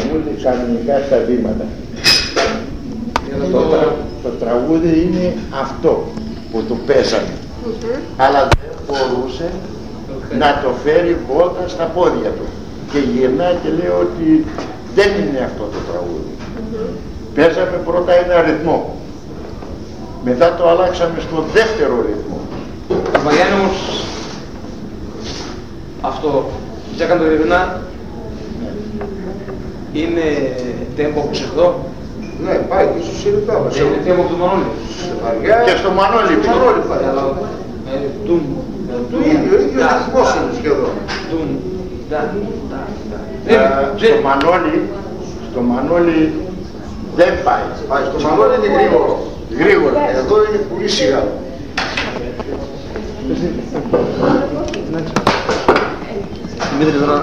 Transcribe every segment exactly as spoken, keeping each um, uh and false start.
τραγούδι κανονικά στα βήματα. Το, τρα, το τραγούδι είναι αυτό που το πέσανε, mm-hmm. αλλά δεν μπορούσε okay. να το φέρει βόλτα στα πόδια του και γυρνάει και λέει ότι δεν είναι αυτό το τραγούδι. Mm-hmm. Παίζαμε πρώτα ένα ρυθμό, μετά το αλλάξαμε στο δεύτερο ρυθμό. Βαγιάννη όμως αυτό για κάνω το γρηγορά είναι τέμπο που σε εδώ. Ναι, πάει και στο Σιριτά. Είναι τέμπο του Μανώλη. Και στο Μανώλη. Στο Μανώλη πάει. Τουν. Το ίδιο, ίδιο ρυθμός είναι σχεδόν. Τουν. Στο Μανώλη, στο Μανώλη δεν πάει. Πάει στο Μανώλη είναι γρήγορο. Γρήγορο. Εδώ είναι πολύ σιγά. Δημήτρη τώρα.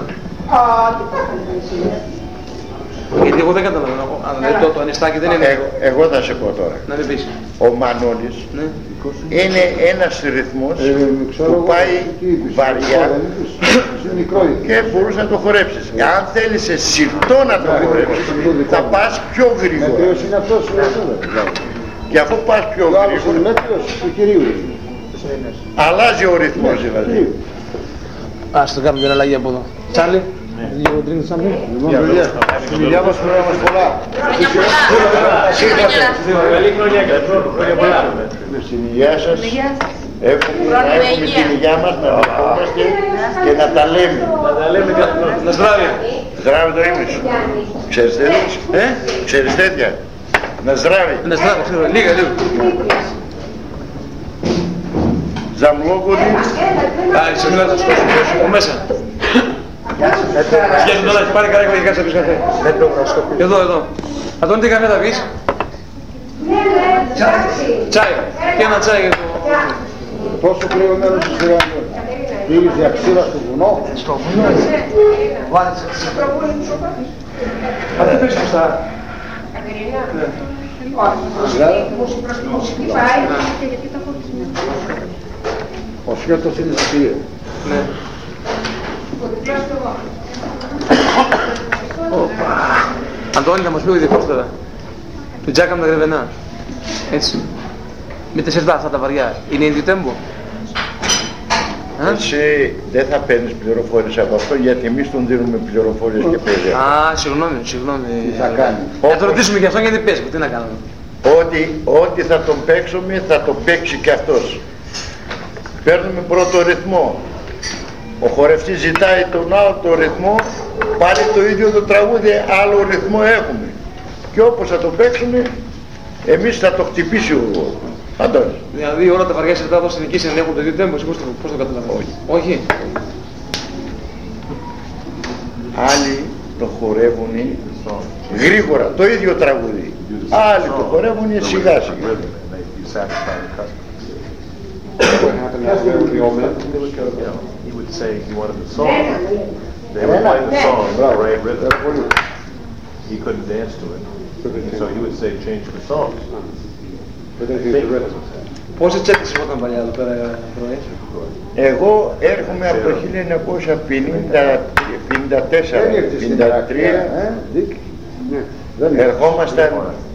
Γιατί εγώ δεν καταλαβαίνω. Αν δηλαδή το, το ανιστάκι δεν είναι. Εγώ, εγώ θα σε πω τώρα. Να μην πεις. Ο Μανώλης ναι. είναι ένας ρυθμός ε, που πάει βαριά και μπορούσε να το χορέψεις. Αν θέλεις συρτό να το χορέψεις, θα πας πιο γρήγορα. Και αφού πας πιο γρήγορα, αλλάζει ο ρυθμός δηλαδή. Ας το κάνουμε την αλλαγή από εδώ. Τσάρλι. Λίγο τρίνεις να μην. Στην υγεία μας πρέπει να μας πολλά. Στην υγεία σας έχουμε την υγεία μας να δεχόμαστε και να τα λέμε. Να στράβει. Στράβει το ήμις. Ξέρεις τέτοια. Ξέρεις τέτοια. Να στράβει. Να στράβει, ξέρω. Λίγα, λίγο. Ζαμλόκονη. Α, είσαι μιλάς να σκόσου μέσα. Βγαίνει τώρα, πάρει καλά και κάτσε να πεις καφέ. Εδώ, εδώ. Αντώνη, τι καφέ θα πεις? Τσάι. Και ένα τσάι για το... Πόσο κρύο μέρος της Ιρανίας. Πήγες για ξύλα στο βουνό. Στο βουνό. Βάλεις έτσι. Μα τι πες μπροστά? Ο Σιώτος είναι στη Συρία. Ναι. Αντώνη, θα μας πει ο ειδικός τώρα. Του τζάκα με τα γρεβενά. Έτσι. Με τα σερτά αυτά τα βαριά. Είναι ίδιο τέμπο. Εσύ δεν θα παίρνεις πληροφορίες από αυτό, γιατί εμείς τον δίνουμε πληροφορίες και παίζει. Α, συγγνώμη, συγγνώμη. Τι θα κάνει? Θα το ρωτήσουμε και αυτό γιατί πες μου, τι να κάνουμε. Ό,τι, ό,τι θα τον παίξουμε θα το παίξει και αυτός. Παίρνουμε πρώτο ρυθμό. Ο χορευτής ζητάει τον άλλο το ρυθμό, πάλι το ίδιο το τραγούδι, άλλο ρυθμό έχουμε. Και όπως θα το παίξουμε, εμείς θα το χτυπήσει ο Αντώνης. Δηλαδή όλα τα βαριά σερτά εδώ στην Νικήση έχουν το ίδιο τέμπο, πώς το, πώς το καταλαβαίνεις? Όχι. Όχι. Άλλοι το χορεύουν γρήγορα, το ίδιο τραγούδι. Άλλοι το χορεύουν σιγά σιγά. He would say he wanted the song. They would play the song in the right rhythm. He couldn't dance to it. So he would say change the song. Πόσες τσέτες ήμασταν παλιά εδώ πέρα, πρωί? Εγώ έρχομαι από το χίλια εννιακόσια πενήντα τέσσερα πενήντα τρία. Ερχόμασταν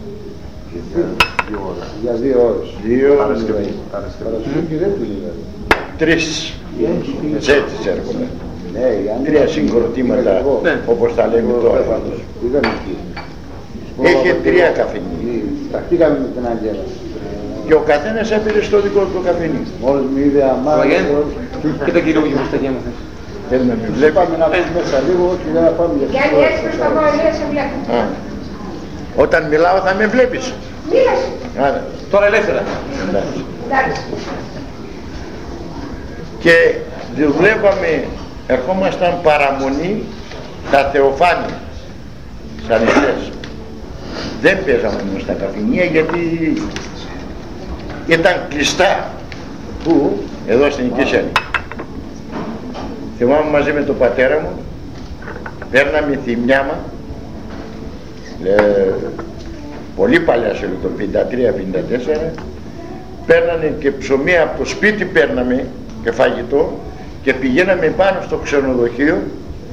για δύο ώρες. Δύο, Παρασκευή δεν του λέγανε. τρεις τσέτες έρχομαι. Τρία συγκροτήματα όπως τα λέμε τώρα. Είχε τρία καφενή. Ταχτήκαμε με την Αγγέλα. Και ο καθένας έπαιρε στο δικό του καφενή. Μόλις με είδε αμάρα. Κοίτα κύριο μου στα γέμματα. Θέλει να μην βλέπει. Πάμε να πούμε μέσα λίγο και δεν θα πάμε για τις ώρες. Όταν μιλάω θα με βλέπεις. Μίλασε. Τώρα ελεύθερα. Εντάξει. Και δουλεύαμε, ερχόμασταν παραμονή τα Θεοφάνεια, σαν νησές. Δεν παίζαμε όμως στα καφενεία γιατί ήταν κλειστά. Πού? Εδώ στην Οικήσιανη. Θυμάμαι μαζί με τον πατέρα μου, παίρναμε θυμιάμα, ε, πολύ παλιά σε το πενήντα τρία πενήντα τέσσερα, παίρνανε και ψωμί από το σπίτι, παίρναμε και φαγητό και πηγαίναμε πάνω στο ξενοδοχείο και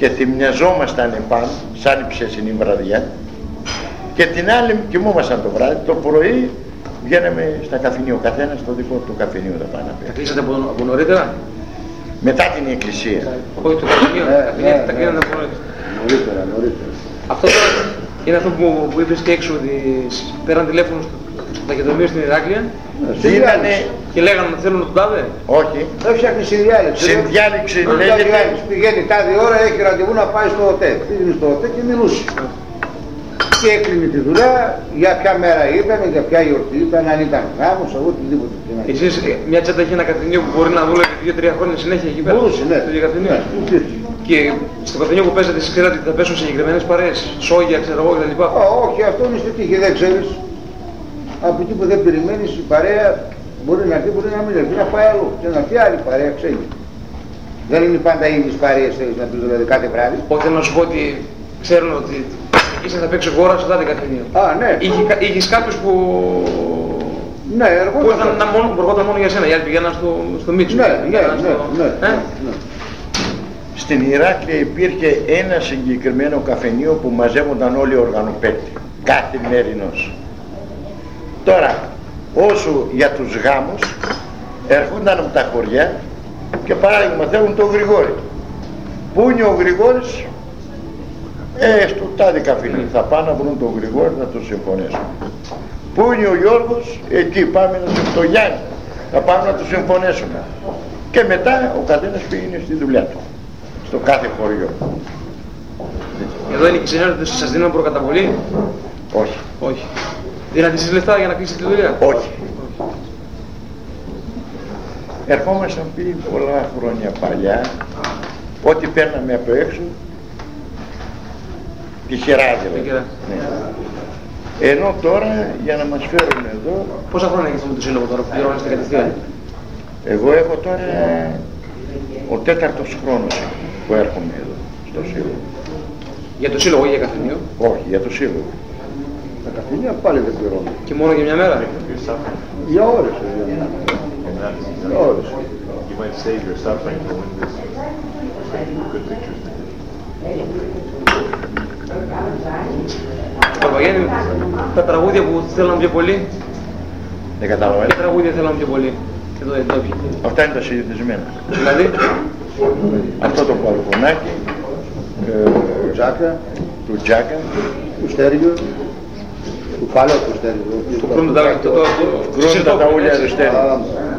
και θυμιαζόμασταν επάνω σαν η ψεσινή βραδιά και την άλλη κοιμόμασταν το βράδυ. Το πρωί βγαίναμε στα καφενείο, ο καθένας στο δικό του καφενείο τα πάνω. Τα κλείσατε από, από νωρίτερα? Μετά την εκκλησία. Όχι το καφενείο, τα κλείνατε από νωρίτερα. Νωρίτερα, νωρίτερα. Αυτό τώρα είναι αυτό που, που είπες και έξω, ότι πέραν τηλέφωνο στο, στο ταχυδρομείο στην Ηράκλεια Δίνανε... και λέγανε να θέλουν τον τάδε. Όχι. Έφτιαχνε συνδιάλεξη. Συνδιάλεξη λέγεται. Πηγαίνει τάδε ώρα, έχει ραντεβού να πάει στο ΟΤΕ. Πήγαινε στο ΟΤΕ και μιλούσε. Και έκλεινε τη δουλειά, για ποια μέρα ήταν, για ποια γιορτή ήταν, αν ήταν γάμος, εγώ οτιδήποτε. Εσείς μια τσάντα έχει ένα καφενείο που μπορεί να δούλευε δύο τρία χρόνια συνέχεια εκεί πέρα? Μπορούσε, ναι. Στο ίδιο καφενείο. Ναι. Και στο καφενείο που παίζατε, εσείς ξέρατε ότι θα πέσουν συγκεκριμένες παρέες, σόγια, ξέρω εγώ κτλ. Όχι, αυτό είναι στη τύχη, δεν ξέρεις. Από εκεί που δεν περιμένεις η παρέα μπορεί να έρθει, μπορεί να μην έρθει, να πάει αλλού. Και να έρθει άλλη παρέα, ξέρει. Δεν είναι πάντα οι ίδιες παρέες, θέλεις να πεις δηλαδή κάθε βράδυ. Όχι, θέλω να σου πω ότι ξέρουν ότι εκεί θα παίξει γόρα στο τάδε καφενείο. Α, ναι. Είχες κάποιους που... Ναι, που έρχονταν μόνο, που έρχονταν μόνο για σένα, οι άλλοι πηγαίναν στο, στο Μίτσο. Ναι, ναι, ναι, στο... ναι, ε? ναι. Στην Ηράκλεια υπήρχε ένα συγκεκριμένο καφενείο που μαζεύονταν όλοι οι οργανοπαίκτες, καθημερινώς. Τώρα, όσο για τους γάμους, έρχονταν από τα χωριά και παράδειγμα θέλουν τον Γρηγόρη. Πού είναι ο Γρηγόρης? Ε, στο τάδε καφενείο. Θα πάνε να βρουν τον Γρηγόρη, να τον συμφωνήσουν. Πού είναι ο Γιώργος? Εκεί πάμε να συμφωνήσουμε. Το Γιάννη. Θα πάμε να τον συμφωνήσουμε. Και μετά ο καθένας πήγαινε στη δουλειά του. Στο κάθε χωριό. Εδώ είναι και συνέβη ότι σας δίνουν προκαταβολή? Όχι. Όχι. Δίνατε εσείς λεφτά για να κλείσετε τη δουλειά? Όχι. Ερχόμασταν πει πολλά χρόνια παλιά, ό,τι παίρναμε από έξω, τυχερά δηλαδή. Ναι. Ενώ τώρα για να μας φέρουν εδώ... Πόσα χρόνια έχετε με το σύλλογο τώρα που πληρώνεστε κατευθείαν? Εγώ έχω τώρα ο τέταρτος χρόνος που έρχομαι εδώ, στο σύλλογο. Για το σύλλογο ή για καφενείο? Όχι, για το σύλλογο. Τα καφενεία πάλι δεν πληρώνουν. Και μόνο για μια μέρα? Για ώρες. Για ώρες. You might save your suffering to win this. Good pictures. Παπαγέννη, τα τραγούδια που θέλαμε πιο πολύ. Δεν καταλαβαίνω. Ποια τραγούδια θέλαμε πιο πολύ? Εδώ εδώ. Αυτά είναι τα συνηθισμένα. Δηλαδή? Αυτό το παλκονάκι, ε, του Τζάκα, του Τζάκα, του Στέργιο, του Παλαιό του Στέργιο. Του Κρούντα τα ούλια του Στέργιο.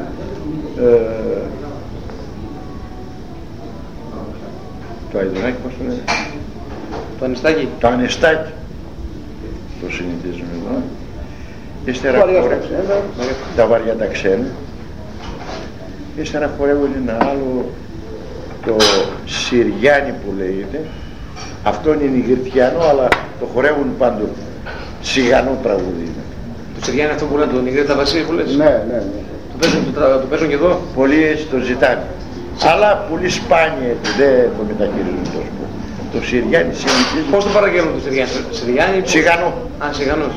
Το Αιδονάκι πώς το λένε? Το Ανιστάκι. Το Ανιστάκι. Το συνηθισμένο. Ύστερα χορεύουν τα βαριά τα ξένα. Ύστερα χορεύουν ένα άλλο, το Συριάνι που λέγεται. Αυτό είναι νιγηρτιανό, αλλά το χορεύουν παντού. Σιγανό τραγούδι είναι. Το Συριάνι αυτό που λένε το Νιγρέτα Βασίλη που λες? Ναι, ναι, ναι. Το παίζουν, το, το παίζουν και εδώ? Πολλοί έτσι το ζητάνε. Αλλά πολύ σπάνια έτσι, δεν το μεταχειρίζουν τόσο πολύ. Το Συριάνι συνηθίζει. Πώς το παραγγέλνουν το Συριάνι? Συριάνι πώς... Σιγανό. Α, Σιγανός.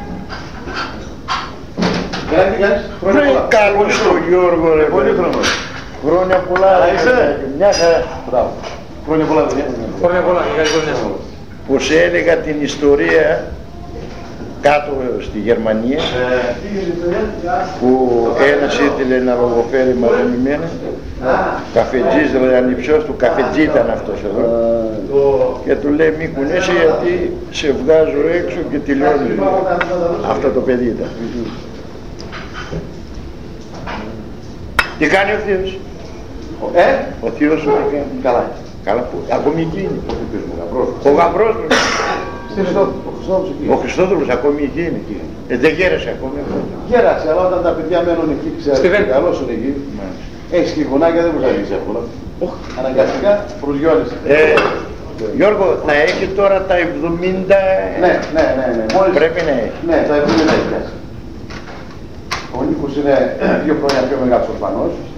Χρόνια καλώς τον Γιώργο ρε. Πολύ χρόνο. Χρόνια πολλά. Είσαι. Μια χαρά. Μπράβο. Χρόνια πολλά παιδιά. Χρόνια πολλά και καλή χρονιά. Πως έλεγα την ιστορία κάτω στη Γερμανία που ένας ήθελε να λογοφέρει μαζί με μένα, καφετζής, δηλαδή ανιψιός του καφετζή ήταν αυτός εδώ, και του λέει μη κουνέσαι γιατί σε βγάζω έξω και τελειώνει. Αυτό το παιδί ήταν. Τι κάνει ο θείος? Ε? Ο θείος σου τι κάνει? Καλά. Καλά που, ακόμη εκεί είναι. Ο Ο γαμπρός μου. Ο Ο Χριστόδουλος ακόμη εκεί είναι. Ε, δεν γέρασε ακόμη. Γέρασε, αλλά όταν τα παιδιά μένουν εκεί, ξέρετε, καλώς είναι εκεί. Έχεις και γονάκια, δεν βγάζεις εύκολα. Αναγκαστικά προσγειώνεις. Ε, Γιώργο, θα έχει τώρα τα εβδομήντα... Ναι, ναι, ναι, ναι. Μόλις... Πρέπει να έχει. Ναι, τα εβδομήντα έχει. Ο Νίκος είναι δύο χρόνια πιο μεγάλος Ορφανός.